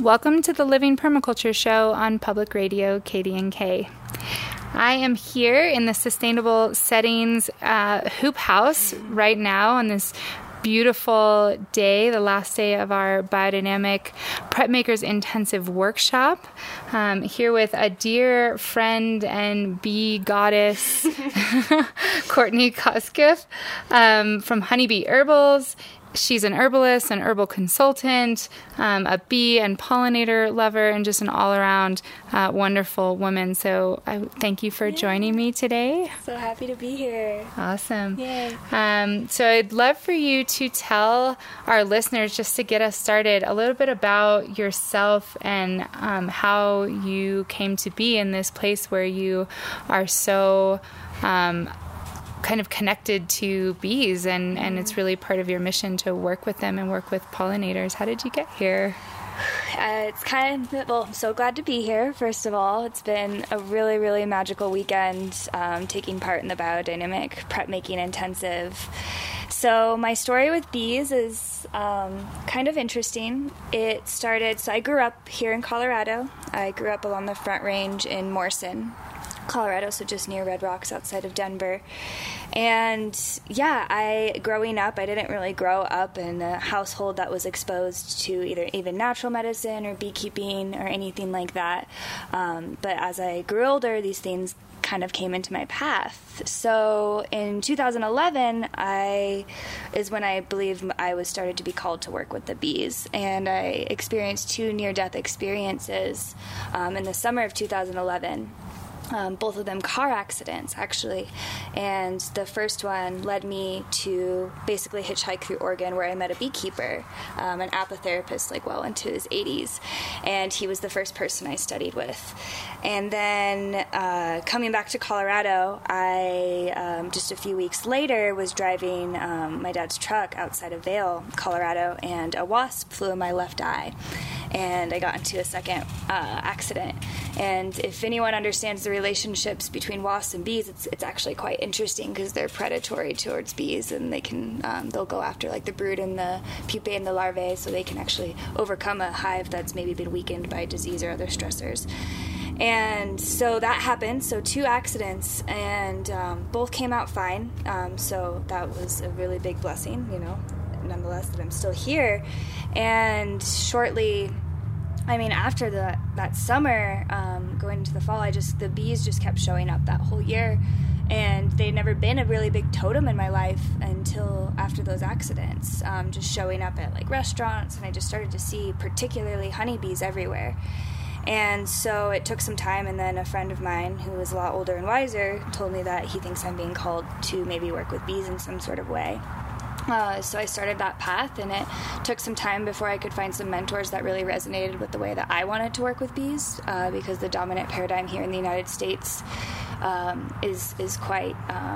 Welcome to the Living Permaculture Show on Public Radio KDNK. I am here in the Sustainable Settings Hoop House right now on this beautiful day, the last day of our Biodynamic Prep Makers Intensive Workshop. Here with a dear friend and bee goddess, Courtney Koskiff from Honeybee Herbals. She's an herbalist, an herbal consultant, a bee and pollinator lover, and just an all-around wonderful woman. So I thank you for joining me today. So happy to be here. Awesome. Yay. So I'd love for you to tell our listeners, just to get us started, a little bit about yourself and how you came to be in this place where you are so kind of connected to bees, and it's really part of your mission to work with them and work with pollinators. How did you get here? It's kind of, I'm so glad to be here, first of all. It's been a really, really magical weekend taking part in the Biodynamic Prep Making Intensive. So my story with bees is kind of interesting. It started, so I grew up here in Colorado. I grew up along the Front Range in Morrison, Colorado, so just near Red Rocks outside of Denver. And yeah, growing up, I didn't really grow up in a household that was exposed to even natural medicine or beekeeping or anything like that. But as I grew older, these things kind of came into my path. So in 2011 is when I believe I was started to be called to work with the bees, and I experienced 2 near-death experiences in the summer of 2011. Both of them car accidents, actually. And the first one led me to basically hitchhike through Oregon, where I met a beekeeper, an apitherapist, like well into his 80s. And he was the first person I studied with. And then coming back to Colorado, I just a few weeks later was driving my dad's truck outside of Vail, Colorado, and a wasp flew in my left eye. And I got into a second accident. And if anyone understands the relationships between wasps and bees, it's actually quite interesting, because they're predatory towards bees, and they can they'll go after like the brood and the pupae and the larvae, so they can actually overcome a hive that's maybe been weakened by disease or other stressors. And so that happened. So 2 accidents, and both came out fine. So that was a really big blessing, nonetheless, that I'm still here. And shortly, after that summer, going into the fall, the bees just kept showing up that whole year. And they'd never been a really big totem in my life until after those accidents, just showing up at like restaurants. And I just started to see particularly honeybees everywhere. And so it took some time, and then a friend of mine who was a lot older and wiser told me that he thinks I'm being called to maybe work with bees in some sort of way. So I started that path, and it took some time before I could find some mentors that really resonated with the way that I wanted to work with bees, because the dominant paradigm here in the United States is quite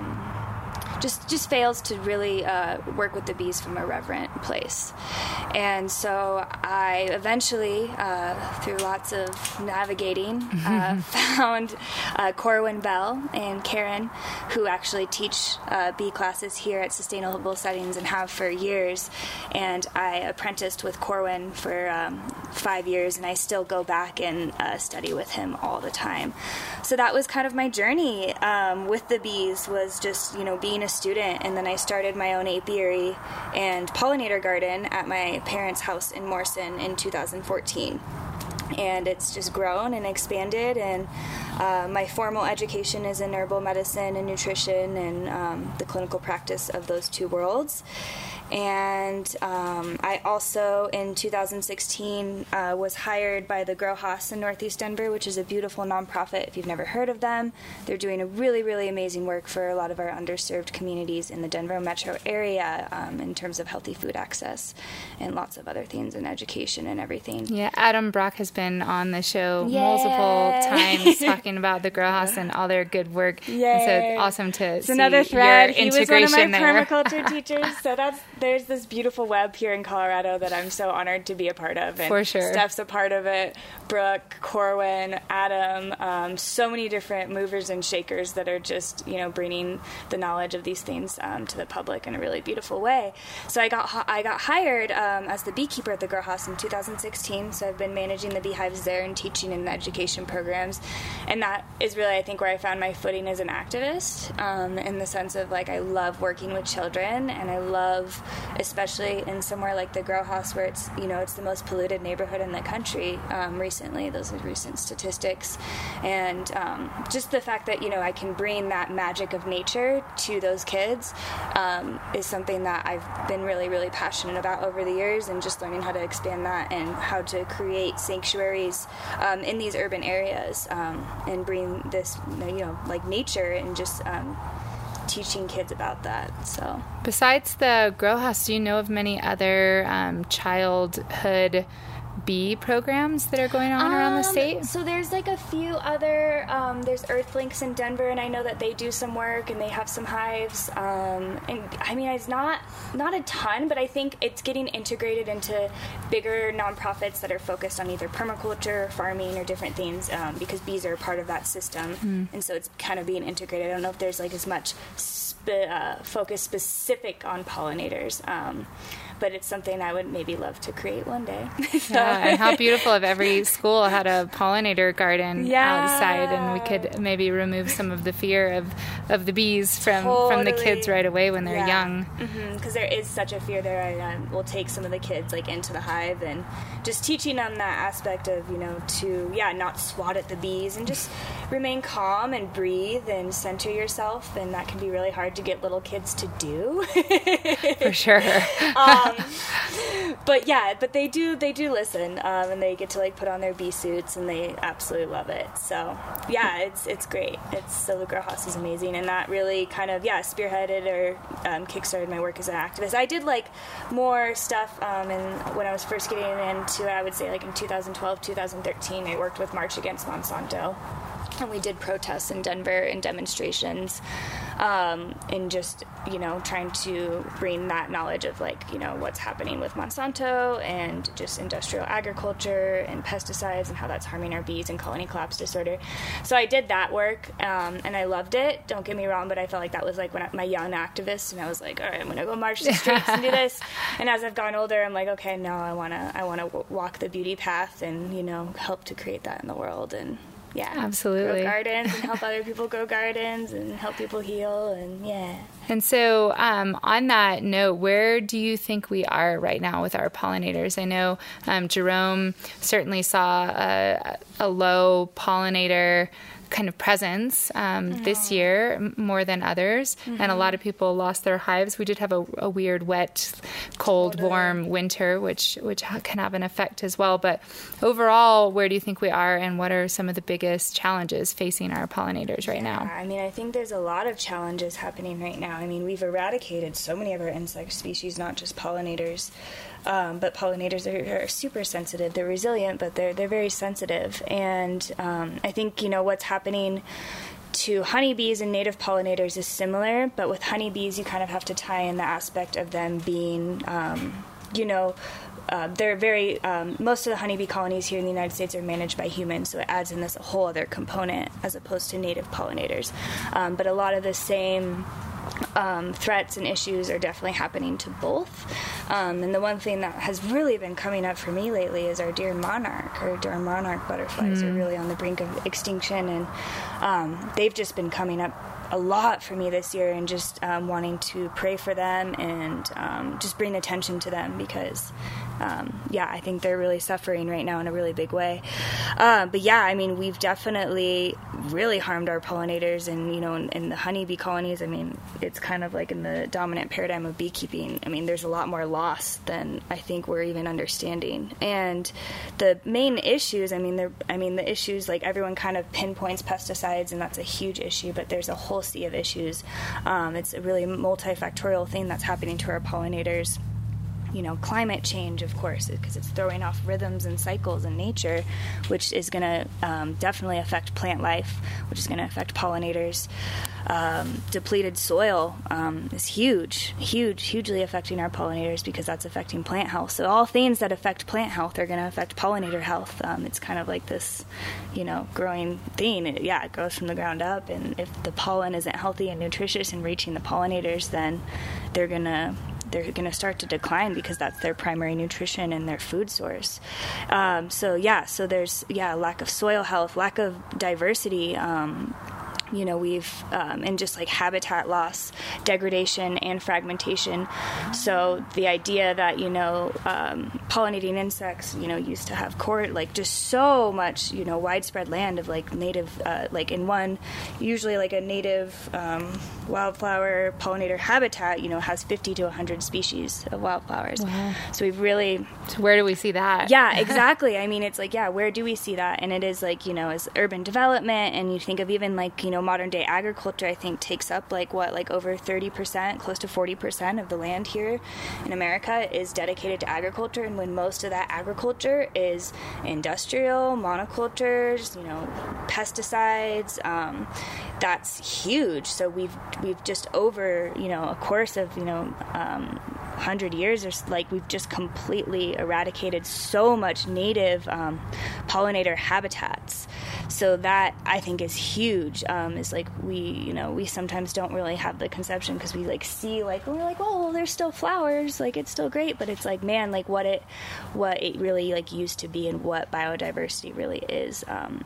just fails to really work with the bees from a reverent place. And so I eventually, through lots of navigating, found Corwin Bell and Karen, who actually teach bee classes here at Sustainable Settings and have for years. And I apprenticed with Corwin for 5 years, and I still go back and study with him all the time. So that was kind of my journey with the bees, was just, being a student. And then I started my own apiary and pollinator garden at my parents' house in Morrison in 2014. And it's just grown and expanded, and my formal education is in herbal medicine and nutrition, and the clinical practice of those 2 worlds. And I also, in 2016, was hired by the Grow Haas in Northeast Denver, which is a beautiful nonprofit if you've never heard of them. They're doing a really, really amazing work for a lot of our underserved communities in the Denver metro area in terms of healthy food access and lots of other things in education and everything. Yeah, Adam Brock has been on the show multiple times talking about the Grow Haas and all their good work. And so it's awesome to see another thread. Your integration he was one of my there. permaculture teachers, so there's this beautiful web here in Colorado that I'm so honored to be a part of. And for sure. Steph's a part of it, Brooke, Corwin, Adam, so many different movers and shakers that are just, bringing the knowledge of these things to the public in a really beautiful way. So I got hired as the beekeeper at the Grow House in 2016. So I've been managing the beehives there and teaching in the education programs. And that is really, I think, where I found my footing as an activist, in the sense of, like, I love working with children, and I love, especially in somewhere like the Grow House where it's, it's the most polluted neighborhood in the country recently. Those are recent statistics. And just the fact that, I can bring that magic of nature to those kids is something that I've been really, really passionate about over the years, and just learning how to expand that and how to create sanctuaries in these urban areas and bring this, like nature, and just teaching kids about that. So, besides the Grow House, do you know of many other childhood bee programs that are going on around the state? So there's like a few other, there's Earthlinks in Denver, and I know that they do some work and they have some hives. And I mean, it's not a ton, but I think it's getting integrated into bigger nonprofits that are focused on either permaculture, farming, or different things, because bees are a part of that system. And so it's kind of being integrated. I don't know if there's like as much focus specific on pollinators. But it's something I would maybe love to create one day. So. Yeah, and how beautiful if every school had a pollinator garden outside, and we could maybe remove some of the fear of the bees from the kids right away when they're young. Because there is such a fear there. I will take some of the kids like into the hive and just teaching them that aspect of, to not swat at the bees and just remain calm and breathe and center yourself. And that can be really hard to get little kids to do. For sure. But they do listen, and they get to like put on their bee suits, and they absolutely love it. So it's great. So the Grow House is amazing, and that really kind of spearheaded or kickstarted my work as an activist. I did like more stuff, and when I was first getting into it, I would say like in 2012, 2013, I worked with March Against Monsanto. And we did protests in Denver and demonstrations, and just, trying to bring that knowledge of like, what's happening with Monsanto and just industrial agriculture and pesticides and how that's harming our bees and colony collapse disorder. So I did that work, and I loved it. Don't get me wrong, but I felt like that was like my young activist, and I was like, all right, I'm going to go march the streets and do this. And as I've gotten older, I'm like, okay, no, I want to walk the beauty path and, help to create that in the world. And absolutely. Grow gardens and help other people grow gardens and help people heal, and And so on that note, where do you think we are right now with our pollinators? I know Jerome certainly saw a low pollinator kind of presence this year more than others, and a lot of people lost their hives. We did have a weird, wet, cold, warm winter, which can have an effect as well. But overall, where do you think we are, and what are some of the biggest challenges facing our pollinators right now? I mean, I think there's a lot of challenges happening right now. I mean, we've eradicated so many of our insect species, not just pollinators. But pollinators are super sensitive. They're resilient, but they're very sensitive. And I think, what's happening to honeybees and native pollinators is similar, but with honeybees, you kind of have to tie in the aspect of them being, they're very, most of the honeybee colonies here in the United States are managed by humans, so it adds in this whole other component as opposed to native pollinators. But a lot of the same threats and issues are definitely happening to both. And the one thing that has really been coming up for me lately is our deer monarch. Our deer monarch butterflies are really on the brink of extinction, and they've just been coming up a lot for me this year, and just wanting to pray for them and just bring attention to them because I think they're really suffering right now in a really big way. But I mean, we've definitely really harmed our pollinators, and in the honeybee colonies, I mean, it's kind of like in the dominant paradigm of beekeeping. I mean, there's a lot more loss than I think we're even understanding. And the main issues, the issues, like everyone kind of pinpoints pesticides, and that's a huge issue, but there's a whole sea of issues. It's a really multifactorial thing that's happening to our pollinators. climate change, of course, because it's throwing off rhythms and cycles in nature, which is going to definitely affect plant life, which is going to affect pollinators. Depleted soil is hugely affecting our pollinators, because that's affecting plant health. So all things that affect plant health are going to affect pollinator health. It's kind of like this, growing thing. It grows from the ground up, and if the pollen isn't healthy and nutritious and reaching the pollinators, then they're going to start to decline, because that's their primary nutrition and their food source. So there's lack of soil health, lack of diversity. We've, and just like habitat loss, degradation, and fragmentation. So the idea that, pollinating insects, used to have just so much, widespread land of like native, in one, usually like a native wildflower pollinator habitat, has 50 to 100 species of wildflowers. Wow. So we've really... So where do we see that? Yeah, exactly. I mean, it's like, where do we see that? And it is like, as urban development, and you think of even like, modern day agriculture, I think takes up over 30%, close to 40% of the land here in America is dedicated to agriculture. And when most of that agriculture is industrial, monocultures, pesticides, that's huge. So we've just over, a course of, 100 years, we've just completely eradicated so much native pollinator habitats. So that, I think, is huge. Is like we sometimes don't really have the conception, because we see we're like, well, there's still flowers, it's still great, but it's like, man, what it really used to be, and what biodiversity really is.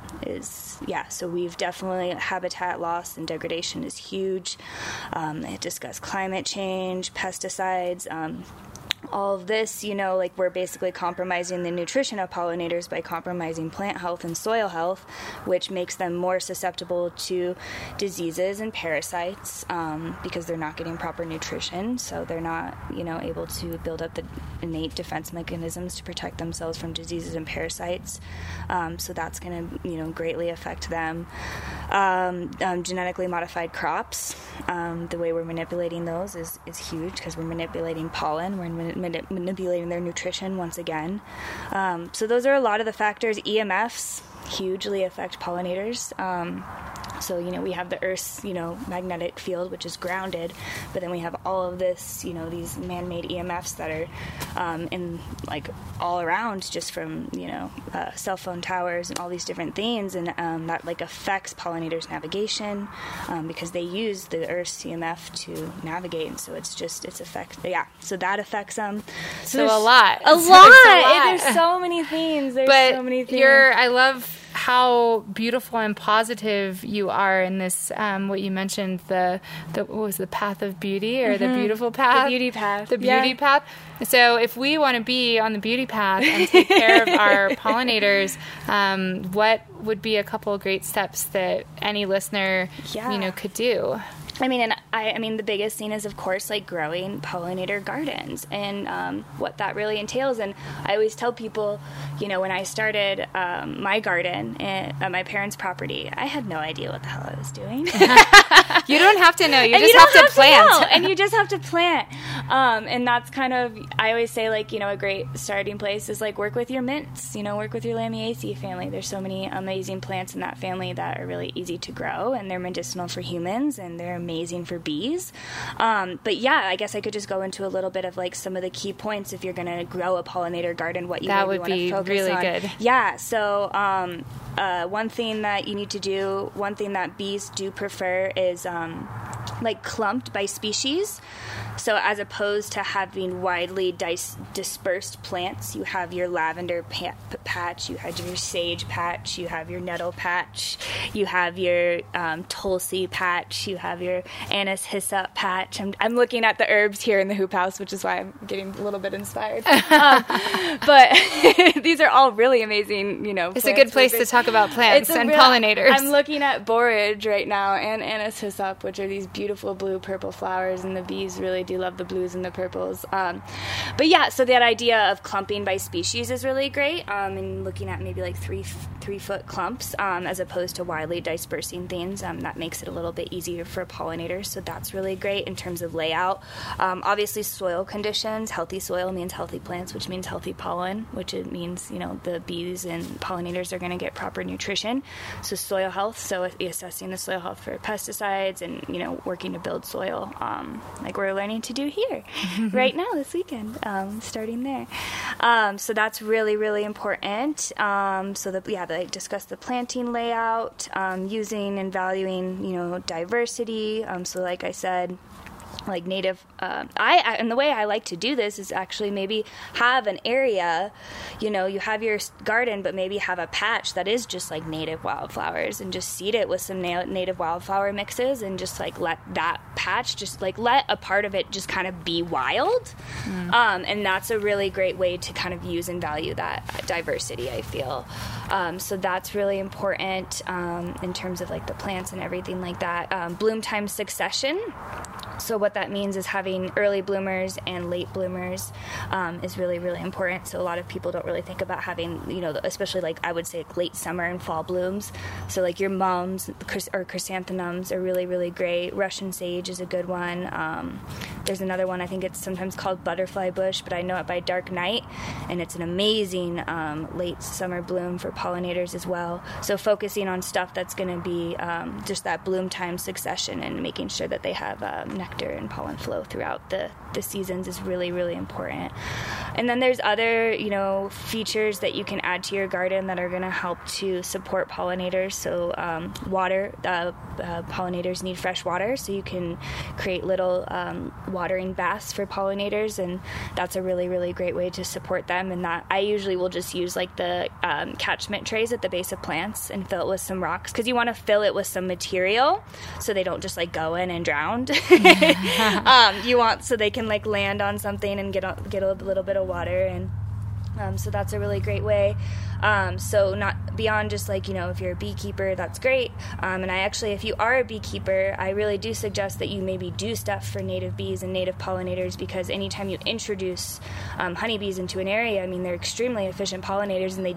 So we've definitely, habitat loss and degradation is huge. They discuss climate change, pesticides. All of this, we're basically compromising the nutrition of pollinators by compromising plant health and soil health, which makes them more susceptible to diseases and parasites, because they're not getting proper nutrition. So they're not, able to build up the innate defense mechanisms to protect themselves from diseases and parasites. So that's going to, greatly affect them. Genetically modified crops, the way we're manipulating those is huge, because we're manipulating pollen. We're manipulating their nutrition once again. So those are a lot of the factors. EMFs hugely affect pollinators. So, we have the Earth's, magnetic field, which is grounded, but then we have all of this, these man-made EMFs that are in, all around, just from, cell phone towers and all these different things, and that, affects pollinators' navigation, because they use the Earth's EMF to navigate, and so it's so that affects them. So a lot. There's so many things. I love how beautiful and positive you are in this, what you mentioned, what was the path of beauty, or the beautiful path? The beauty path. The beauty path. So if we want to be on the beauty path and take care of our pollinators, what would be a couple of great steps that any listener, could do? I mean, the biggest thing is, of course, growing pollinator gardens, and what that really entails. And I always tell people, when I started my garden at my parents' property, I had no idea what the hell I was doing. You don't have to know. You just have to plant. And you just have to plant. And that's kind of, I always say, a great starting place is, work with your mints, work with your Lamiaceae family. There's so many amazing plants in that family that are really easy to grow, and they're medicinal for humans, and they're amazing for bees. But I guess I could just go into a little bit of some of the key points if you're going to grow a pollinator garden, what you really want to focus on. That would be really good. Yeah. So one thing that you need to do, one thing that bees do prefer is clumped by species. So as opposed to having widely dispersed plants, you have your lavender patch, you have your sage patch, you have your nettle patch, you have your tulsi patch, you have your anise hyssop patch. I'm looking at the herbs here in the Hoop House, which is why I'm getting a little bit inspired. But these are all really amazing, It's a good place to talk talk about plants and pollinators. I'm looking at borage right now and anise hyssop, which are these beautiful blue purple flowers, and the bees really do love the blues and the purples. But yeah, so that idea of clumping by species is really great, and looking at maybe like 3-foot clumps as opposed to widely dispersing things. That makes it a little bit easier for pollinators, so that's really great in terms of layout. Obviously, soil conditions. Healthy soil means healthy plants, which means healthy pollen, which it means, the bees and pollinators are going to get proper nutrition. So soil health, so assessing the soil health for pesticides and, working to build soil, like we're learning to do here right now this weekend, starting there. So that's really, really important. They discuss the planting layout, using and valuing, diversity. So like I said, like native, and the way I like to do this is actually maybe have an area, you have your garden, but maybe have a patch that is just like native wildflowers and just seed it with some native wildflower mixes and just like let that patch, just like let a part of it just kind of be wild. And that's a really great way to kind of use and value that diversity, I feel. So that's really important in terms of like the plants and everything like that. Bloom time succession. So what that means is having early bloomers and late bloomers is really, really important. So a lot of people don't really think about having, especially like I would say late summer and fall blooms. So like your mums or chrysanthemums are really, really great. Russian sage is a good one. There's another one, I think it's sometimes called butterfly bush, but I know it by dark night, and it's an amazing late summer bloom for pollinators as well. So focusing on stuff that's going to be just that bloom time succession and making sure that they have nectar and pollen flow throughout the seasons is really, really important. And then there's other, features that you can add to your garden that are going to help to support pollinators. So water, pollinators need fresh water, so you can create little watering baths for pollinators, and that's a really, really great way to support them. And that I usually will just use like the catchment trays at the base of plants and fill it with some rocks, because you want to fill it with some material so they don't just like go in and drown. You want so they can like land on something and get a little bit of water, and so that's a really great way. So not beyond just like, if you're a beekeeper, that's great. And I actually, if you are a beekeeper, I really do suggest that you maybe do stuff for native bees and native pollinators, because anytime you introduce honeybees into an area, I mean, they're extremely efficient pollinators, and they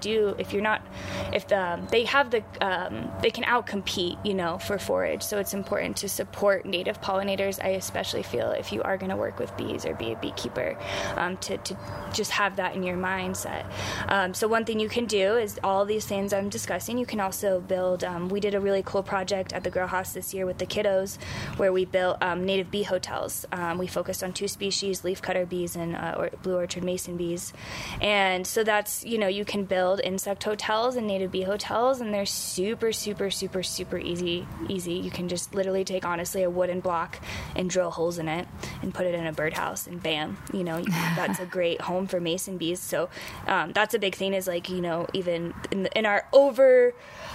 can outcompete, for forage. So it's important to support native pollinators. I especially feel if you are going to work with bees or be a beekeeper, to just have that in your mindset. So one thing you can do is all these things I'm discussing. You can also build, we did a really cool project at the grow house this year with the kiddos where we built native bee hotels. We focused on 2 species, leafcutter bees and blue orchard mason bees. And so that's, you can build insect hotels and native bee hotels, and they're super, super, super, super easy. You can just literally take, honestly, a wooden block and drill holes in it and put it in a birdhouse, and bam, that's a great home for mason bees. So that's a big thing is like, even in our over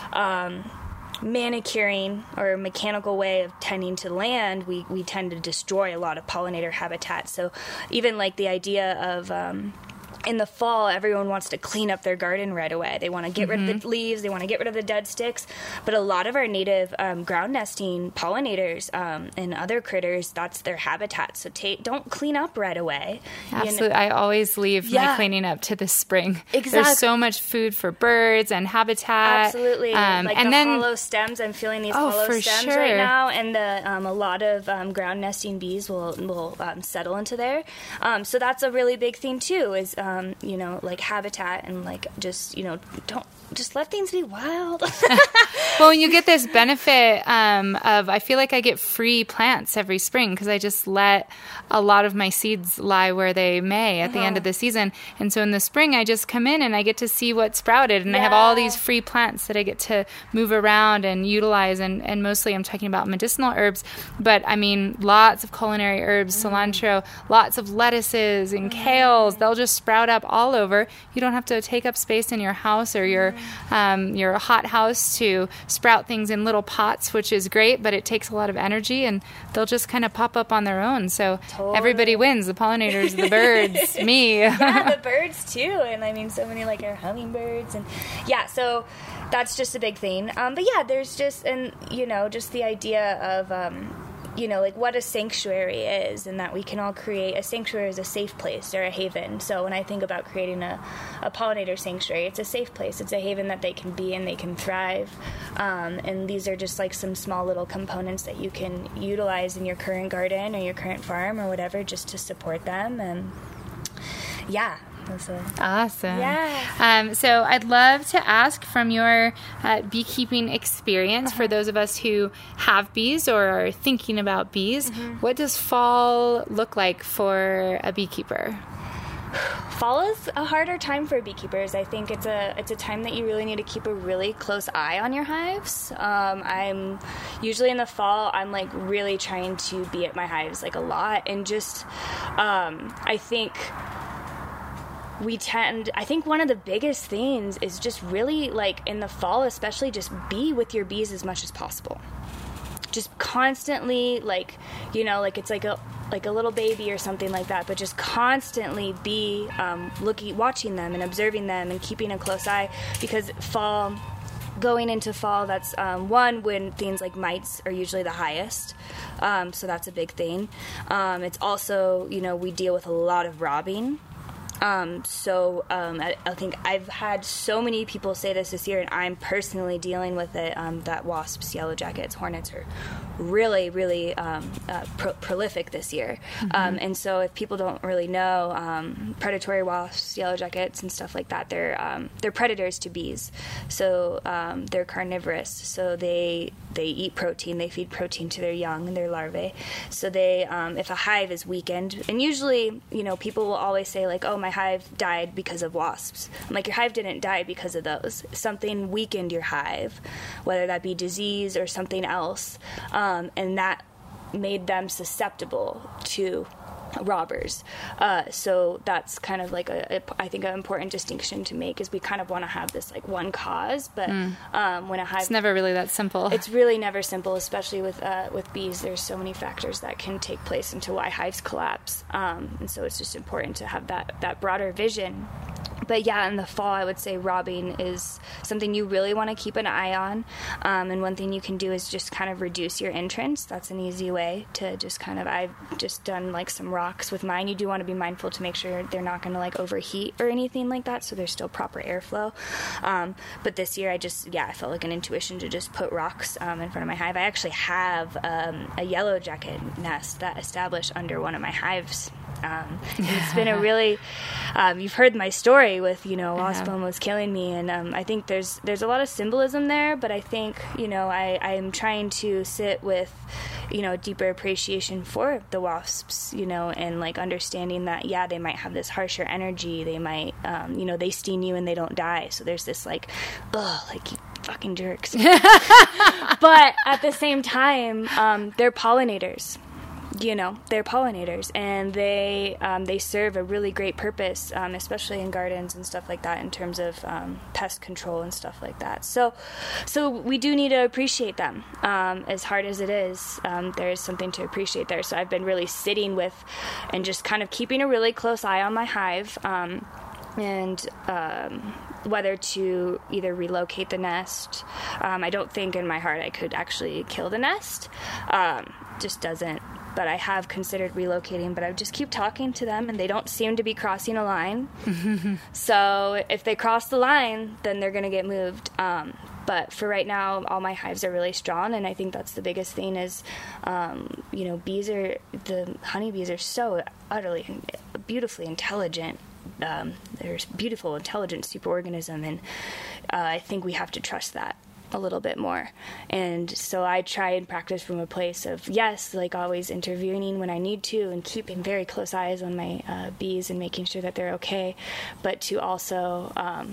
manicuring or mechanical way of tending to land, we tend to destroy a lot of pollinator habitat. So even like the idea of in the fall, everyone wants to clean up their garden right away. They want to get rid of the leaves. They want to get rid of the dead sticks. But a lot of our native ground nesting pollinators and other critters, that's their habitat. So don't clean up right away. Absolutely. I always leave my cleaning up to the spring. Exactly. There's so much food for birds and habitat. Absolutely. Hollow stems. I'm feeling these hollow stems right now. And a lot of ground nesting bees will settle into there. So that's a really big thing, too, is like habitat and like just, don't just let things be wild. Well, when you get this benefit of, I feel like I get free plants every spring because I just let a lot of my seeds lie where they may at the end of the season. And so in the spring, I just come in and I get to see what sprouted. And I have all these free plants that I get to move around and utilize. And mostly I'm talking about medicinal herbs. But I mean, lots of culinary herbs, cilantro, lots of lettuces and kales. They'll just sprout sprout up all over. You don't have to take up space in your house or your hot house to sprout things in little pots, which is great, but it takes a lot of energy, and they'll just kind of pop up on their own. So everybody wins, the pollinators, the birds, me. Yeah, the birds too. And I mean, so many like our hummingbirds, and yeah, so that's just a big thing. But yeah, there's just, and just the idea of, like what a sanctuary is, and that we can all create a sanctuary as a safe place or a haven. So when I think about creating a pollinator sanctuary, it's a safe place. It's a haven that they can be in, they can thrive. And these are just like some small little components that you can utilize in your current garden or your current farm or whatever, just to support them. And yeah. Awesome. Yeah. So I'd love to ask, from your beekeeping experience, for those of us who have bees or are thinking about bees, what does fall look like for a beekeeper? Fall is a harder time for beekeepers. I think it's a time that you really need to keep a really close eye on your hives. I'm usually in the fall, I'm like really trying to be at my hives like a lot, and just I think one of the biggest things is just really, like, in the fall especially, just be with your bees as much as possible. Just constantly, like, like it's like a little baby or something like that, but just constantly be watching them and observing them and keeping a close eye, because going into fall, that's one, when things like mites are usually the highest, so that's a big thing. It's also, we deal with a lot of robbing. I think I've had so many people say this year, and I'm personally dealing with it, that wasps, yellow jackets, hornets are really, really prolific this year. And so if people don't really know, predatory wasps, yellow jackets, and stuff like that, they're predators to bees. So they're carnivorous. So they eat protein. They feed protein to their young and their larvae. So they, if a hive is weakened, and usually, people will always say like, oh, my hive died because of wasps. I'm like, your hive didn't die because of those. Something weakened your hive, whether that be disease or something else, and that made them susceptible to robbers. So that's kind of like I think an important distinction to make, is we kind of want to have this like one cause, but when a hive, it's never really that simple. It's really never simple, especially with bees. There's so many factors that can take place into why hives collapse, and so it's just important to have that broader vision. But yeah, in the fall, I would say robbing is something you really want to keep an eye on. And one thing you can do is just kind of reduce your entrance. That's an easy way to just kind of, I've just done like some rocks with mine. You do want to be mindful to make sure they're not going to like overheat or anything like that, so there's still proper airflow. But this year I felt like an intuition to just put rocks in front of my hive. I actually have a yellow jacket nest that established under one of my hives. It's been a really, you've heard my story with, wasp almost killing me, and I think there's a lot of symbolism there, but I think, I am trying to sit with, deeper appreciation for the wasps, and like understanding that, yeah, they might have this harsher energy, they might, they sting you and they don't die, so there's this like, ugh, like, you fucking jerks. But at the same time, they're pollinators. They're pollinators, and they serve a really great purpose, especially in gardens and stuff like that, in terms of pest control and stuff like that. So we do need to appreciate them. As hard as it is, there is something to appreciate there. So I've been really sitting with and just kind of keeping a really close eye on my hive, and whether to either relocate the nest. I don't think in my heart I could actually kill the nest. Just doesn't. But I have considered relocating, but I just keep talking to them, and they don't seem to be crossing a line. So if they cross the line, then they're going to get moved. But for right now, all my hives are really strong, and I think that's the biggest thing is, the honeybees are so utterly, beautifully intelligent. They're a beautiful, intelligent superorganism, and I think we have to trust that a little bit more. And so I try and practice from a place of, yes, like always intervening when I need to and keeping very close eyes on my bees and making sure that they're okay, but to also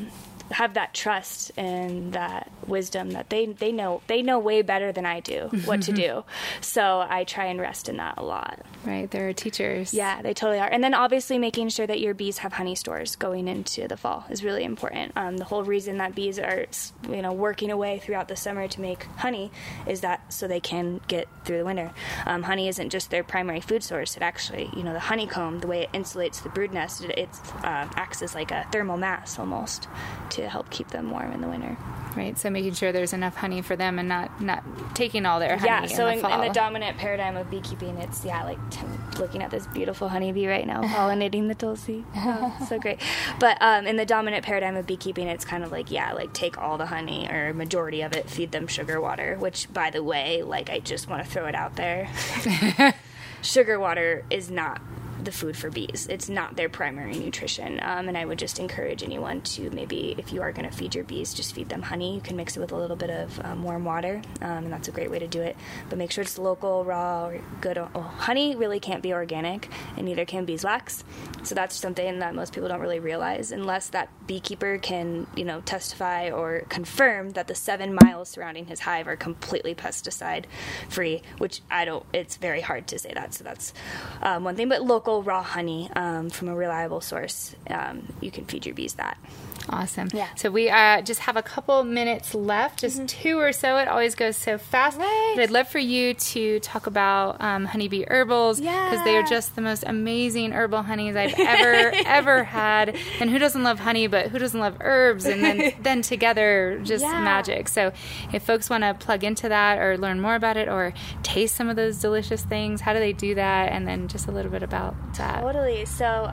have that trust and that wisdom that they know way better than I do what to do. So I try and rest in that a lot. Right, they're teachers. Yeah, they totally are. And then obviously making sure that your bees have honey stores going into the fall is really important. The whole reason that bees are, working away throughout the summer to make honey is that so they can get through the winter. Honey isn't just their primary food source. It actually, the honeycomb, the way it insulates the brood nest, it acts as like a thermal mass almost to help keep them warm in the winter. Right, so making sure there's enough honey for them and not taking all their honey in the fall. In the dominant paradigm of beekeeping, it's, looking at this beautiful honeybee right now, pollinating the tulsi. Oh, so great. But in the dominant paradigm of beekeeping, it's kind of like take all the honey or majority of it, feed them sugar water, which, by the way, I just want to throw it out there. Sugar water is not the food for bees. It's not their primary nutrition. And I would just encourage anyone to maybe, if you are going to feed your bees, just feed them honey. You can mix it with a little bit of warm water, and that's a great way to do it. But make sure it's local, raw, or good. Honey really can't be organic, and neither can beeswax. So that's something that most people don't really realize, unless that beekeeper can, testify or confirm that the 7 miles surrounding his hive are completely pesticide free, which it's very hard to say that. So that's one thing. But local raw honey from a reliable source, you can feed your bees that. Awesome. Yeah. So we just have a couple minutes left, just 2 or so. It always goes so fast. Right. But I'd love for you to talk about honeybee herbals, because they are just the most amazing herbal honeys I've ever had. And who doesn't love honey, but who doesn't love herbs? And then together, just magic. So if folks want to plug into that or learn more about it or taste some of those delicious things, how do they do that? And then just a little bit about that. Totally. So,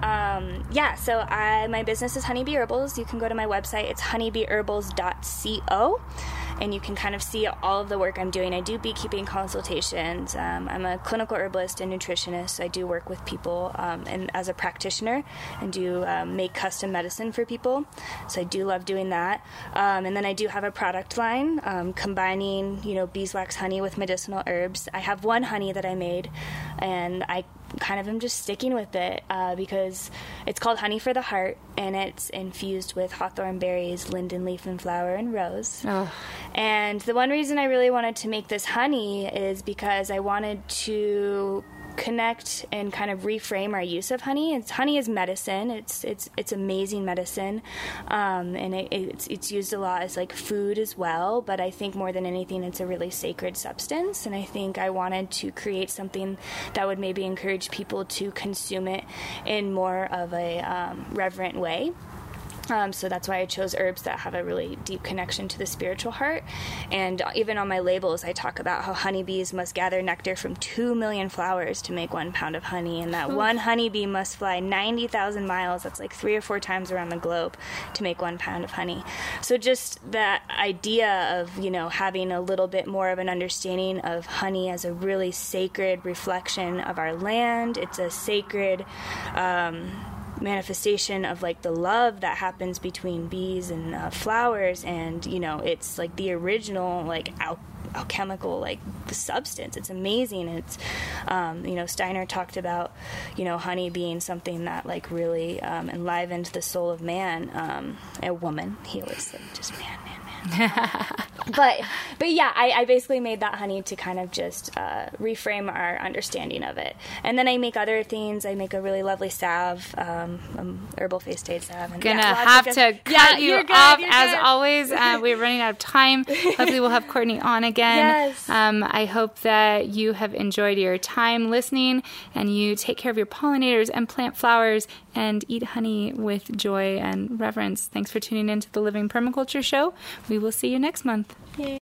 my business is Honeybee Herbals. You can go to my website. It's honeybeeherbals.co, and you can kind of see all of the work I'm doing. I do beekeeping consultations. I'm a clinical herbalist and nutritionist. I do work with people and as a practitioner and do make custom medicine for people. So I do love doing that. And then I do have a product line combining, beeswax honey with medicinal herbs. I have one honey that I made, and I kind of am just sticking with it because it's called Honey for the Heart, and it's infused with hawthorn berries, linden leaf and flower, and rose. Oh. And the one reason I really wanted to make this honey is because I wanted to connect and kind of reframe our use of honey. Honey is medicine. It's amazing medicine, and it's used a lot as like food as well. But I think more than anything, it's a really sacred substance. And I think I wanted to create something that would maybe encourage people to consume it in more of a reverent way. So that's why I chose herbs that have a really deep connection to the spiritual heart. And even on my labels, I talk about how honeybees must gather nectar from 2 million flowers to make 1 pound of honey, and that one honeybee must fly 90,000 miles, that's like 3 or 4 times around the globe, to make 1 pound of honey. So just that idea of, having a little bit more of an understanding of honey as a really sacred reflection of our land. It's a sacred manifestation of like the love that happens between bees and flowers, and it's like the original like alchemical like substance. It's amazing. It's Steiner talked about honey being something that like really enlivened the soul of man, a woman. He always said just man. But yeah, I basically made that honey to kind of just reframe our understanding of it. And then I make other things. I make a really lovely salve, herbal face aid salve. And have to cut you off as always. We're running out of time. Hopefully we'll have Courtney on again. Yes. I hope that you have enjoyed your time listening, and you take care of your pollinators and plant flowers and eat honey with joy and reverence. Thanks for tuning in to the Living Permaculture Show. We will see you next month. Yay.